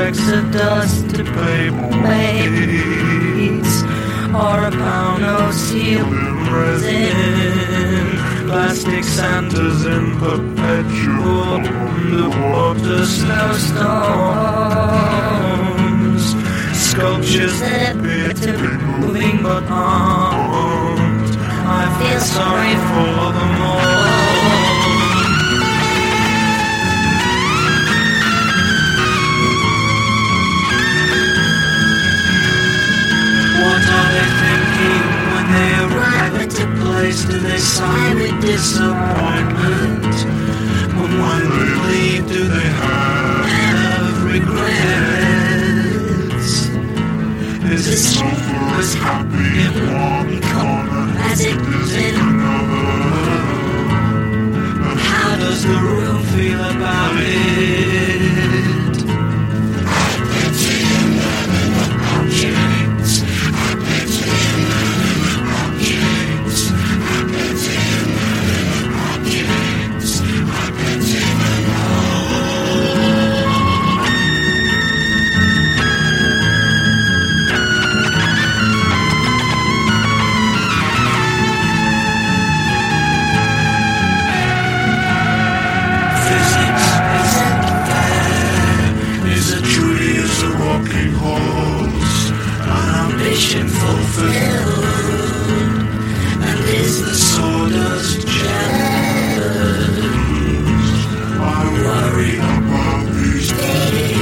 bags of dust to pay mates, or a pound of steel resin. Plastic Santas in perpetual underwater snowstorms. Sculptures that appear to be moving but aren't. I feel sorry for them all. What are they thinking when they arrive at a place? Do they sigh with disappointment? And when they leave, do they have regrets? Is the sofa as happy in one corner as it is in another? And how does the room feel about it? Fulfilled, and is the sawdust jealous? I worry about these days.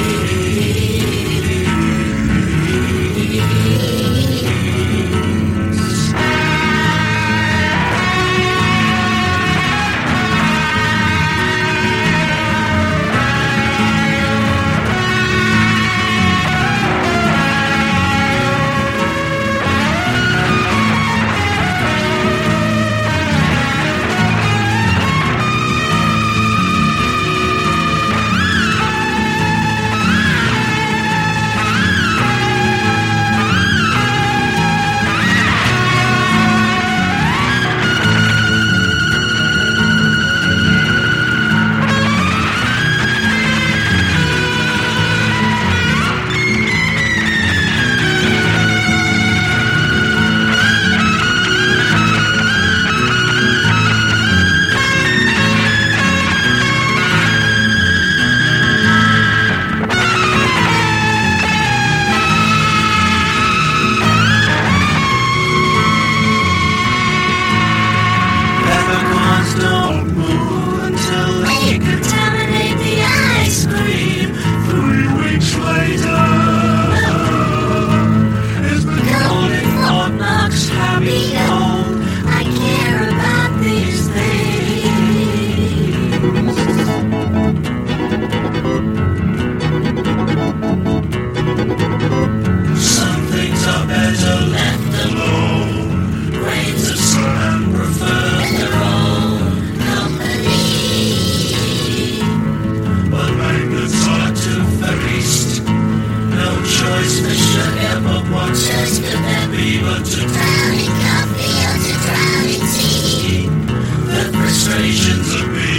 Just could there be but to drowning coffee or to drowning tea? The frustrations of me